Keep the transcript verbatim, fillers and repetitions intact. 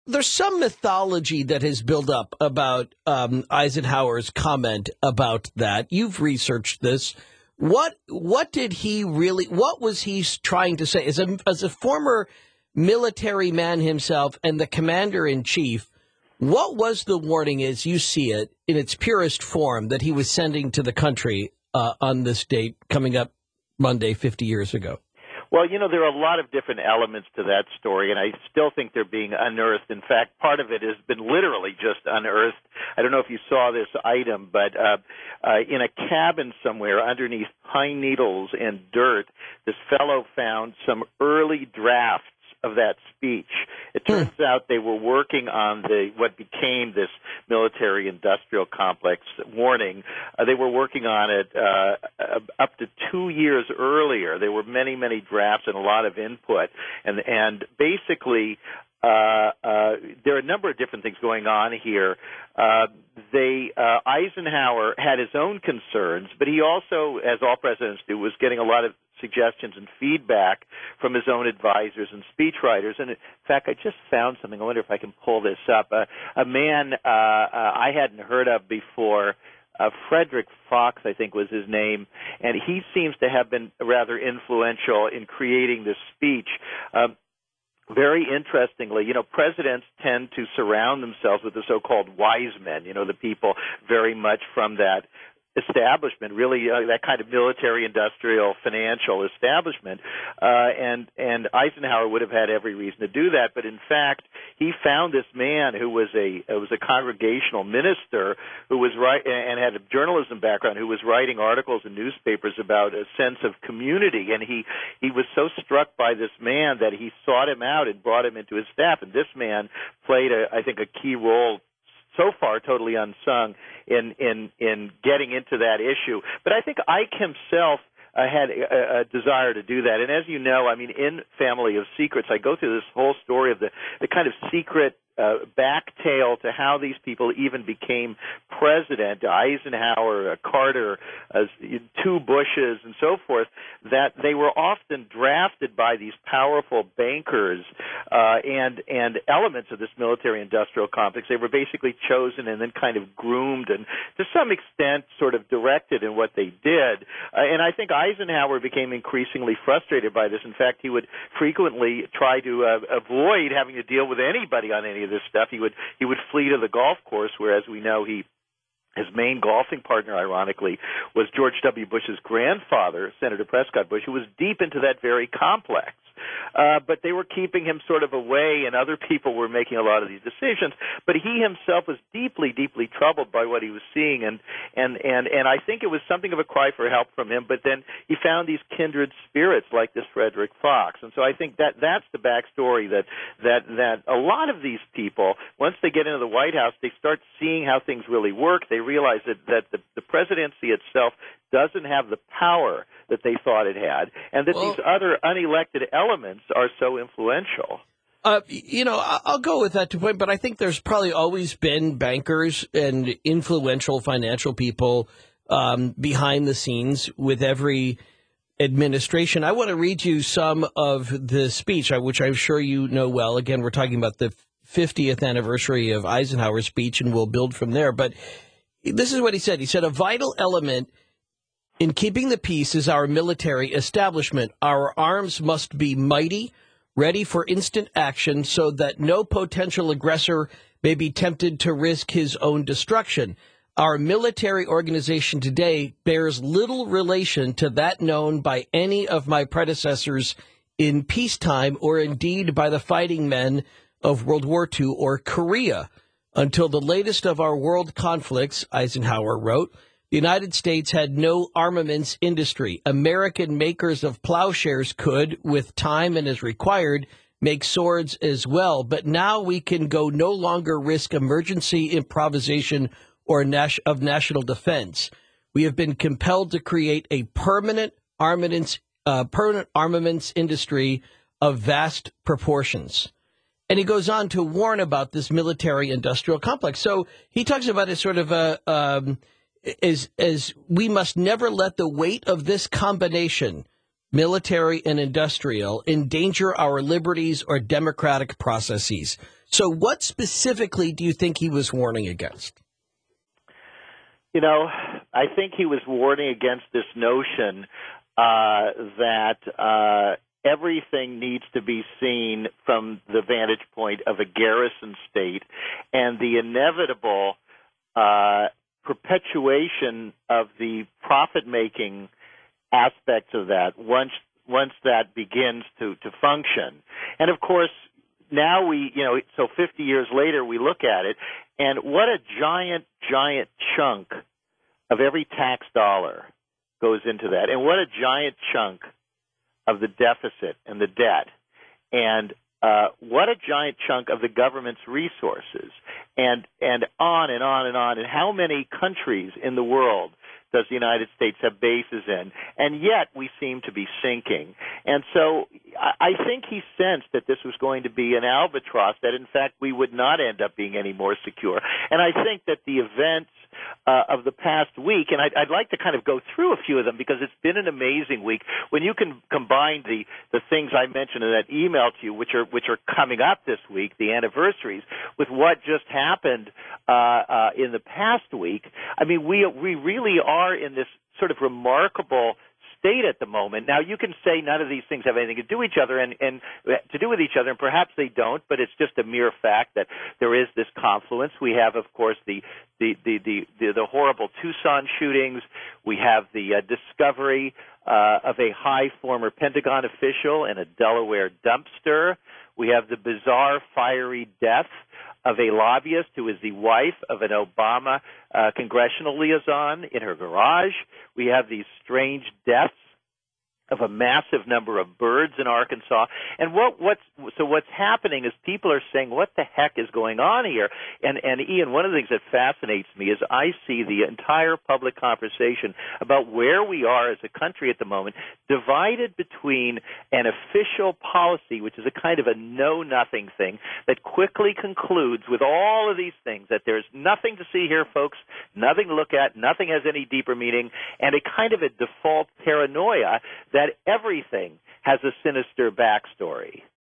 there's some mythology that has built up about um, Eisenhower's comment about that. You've researched this. What what did he really? What was he trying to say? As a as a former military man himself and the commander in chief, what was the warning, as you see it, in its purest form, that he was sending to the country uh, on this date coming up Monday, fifty years ago? Well, you know, there are a lot of different elements to that story, and I still think they're being unearthed. In fact, part of it has been literally just unearthed. I don't know if you saw this item, but uh, uh, in a cabin somewhere underneath pine needles and dirt, this fellow found some early drafts of that speech. It turns hmm. out they were working on the what became this military-industrial complex warning. Uh, they were working on it uh, up to two years earlier. There were many, many drafts and a lot of input, and and basically. Uh, uh, there are a number of different things going on here. Uh, they uh, Eisenhower had his own concerns, but he also, as all presidents do, was getting a lot of suggestions and feedback from his own advisors and speechwriters. And in fact, I just found something. I wonder if I can pull this up. Uh, a man uh, uh, I hadn't heard of before. Uh, Frederick Fox, I think, was his name, and he seems to have been rather influential in creating this speech. Um, Very interestingly, you know, presidents tend to surround themselves with the so-called wise men, you know, the people very much from that establishment, really uh, that kind of military, industrial, financial establishment. Uh, and, and Eisenhower would have had every reason to do that. But in fact, he found this man who was a, uh, was a congregational minister who was right and had a journalism background, who was writing articles in newspapers about a sense of community. And he, he was so struck by this man that he sought him out and brought him into his staff. And this man played, a, I think, a key role so far totally unsung in, in, in getting into that issue. But I think Ike himself uh, had a, a desire to do that. And as you know, I mean, in Family of Secrets, I go through this whole story of the, the kind of secret uh, backtail to how these people even became president, Eisenhower, uh, Carter, uh, two Bushes, and so forth, that they were often drafted by these powerful bankers uh, and and elements of this military-industrial complex. They were basically chosen and then kind of groomed and, to some extent, sort of directed in what they did. Uh, and I think Eisenhower became increasingly frustrated by this. In fact, he would frequently try to uh, avoid having to deal with anybody on any of this stuff. He would he would flee to the golf course, where, as we know, he his main golfing partner, ironically, was George W. Bush's grandfather, Senator Prescott Bush, who was deep into that very complex. Uh, but they were keeping him sort of away, and other people were making a lot of these decisions. But he himself was deeply, deeply troubled by what he was seeing, and and and and I think it was something of a cry for help from him. But then he found these kindred spirits like this Frederick Fox, and so I think that that's the backstory, that that that a lot of these people, once they get into the White House, they start seeing how things really work. They realize that that the, the presidency itself doesn't have the power that they thought it had, and that well, these other unelected elements are so influential. Uh, you know, I'll go with that to point, but I think there's probably always been bankers and influential financial people um, behind the scenes with every administration. I want to read you some of the speech, which I'm sure you know well. Again, we're talking about the fiftieth anniversary of Eisenhower's speech, and we'll build from there. But this is what he said. He said, "A vital element in keeping the peace is our military establishment. Our arms must be mighty, ready for instant action, so that no potential aggressor may be tempted to risk his own destruction. Our military organization today bears little relation to that known by any of my predecessors in peacetime, or indeed by the fighting men of World War Two or Korea. Until the latest of our world conflicts," Eisenhower wrote, "the United States had no armaments industry. American makers of plowshares could, with time and as required, make swords as well. But now we can go no longer risk emergency improvisation or nas- of national defense. We have been compelled to create a permanent armaments, uh, permanent armaments industry of vast proportions." And he goes on to warn about this military-industrial complex. So he talks about it sort of a... Um, Is, as we must never let the weight of this combination, military and industrial, endanger our liberties or democratic processes. So what specifically do you think he was warning against? You know, I think he was warning against this notion uh, that uh, everything needs to be seen from the vantage point of a garrison state and the inevitable uh, perpetuation of the profit-making aspects of that once once that begins to, to function. And of course, now we, you know, so fifty years later, we look at it, and what a giant, giant chunk of every tax dollar goes into that, and what a giant chunk of the deficit and the debt, and uh, what a giant chunk of the government's resources, and and on and on and on, and how many countries in the world does the United States have bases in? And yet we seem to be sinking. And so I think he sensed that this was going to be an albatross, that in fact we would not end up being any more secure. And I think that the events uh, of the past week, and I'd, I'd like to kind of go through a few of them because it's been an amazing week. When you can combine the, the things I mentioned in that email to you, which are which are coming up this week, the anniversaries, with what just happened uh, uh, in the past week, I mean, we we really are in this sort of remarkable state at the moment. Now, you can say none of these things have anything to do with each other, and, and to do with each other, and perhaps they don't, but it's just a mere fact that there is this confluence. We have, of course, the the the the, the, the horrible Tucson shootings. We have the uh, discovery uh, of a high former Pentagon official in a Delaware dumpster. We have the bizarre, fiery death of a lobbyist who is the wife of an Obama uh, congressional liaison in her garage. We have these strange deaths of a massive number of birds in Arkansas. And what what's so what's happening is people are saying, what the heck is going on here? And and Ian, one of the things that fascinates me is I see the entire public conversation about where we are as a country at the moment divided between an official policy, which is a kind of a know-nothing thing that quickly concludes with all of these things, that there's nothing to see here, folks, nothing to look at, nothing has any deeper meaning, and a kind of a default paranoia that everything has a sinister backstory.